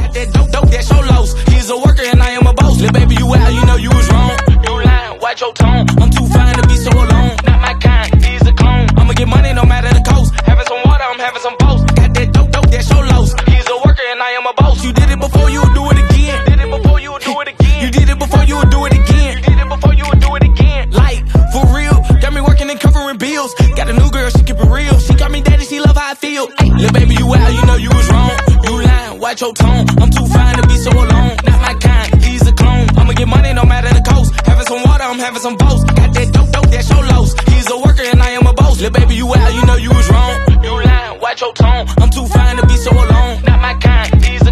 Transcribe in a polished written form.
Got that dope, that show lows. He's a worker and I am a boss. Little baby, you out, you know you was wrong. You lying, watch your tone. I'm too fine to be so alone. Not my kind, he's a clone. I'ma get money no matter the cost. Having some water, I'm having some boast. Got that dope, that show lows. He's a worker and I am a boss. You did it before, you would do it again. Did it before, you would do it again. You did it before, you would do it again. You did it before, you would do it again. Like, for real, got me working and covering bills. Got a new girl, she keep it real. She got me daddy, she love how I feel. Ay, little baby, you out, you know you was wrong. You lying, watch your tone. I'm too fine to be so alone. Not my kind, he's a clone. I'ma get money no matter the cost. Having some water, I'm having some boast. Got that dope, that show lows. He's a worker and I am a boss. Little baby, you out, you know you was wrong. You lying, watch your tone. I'm too fine to be so alone. Not my kind, he's a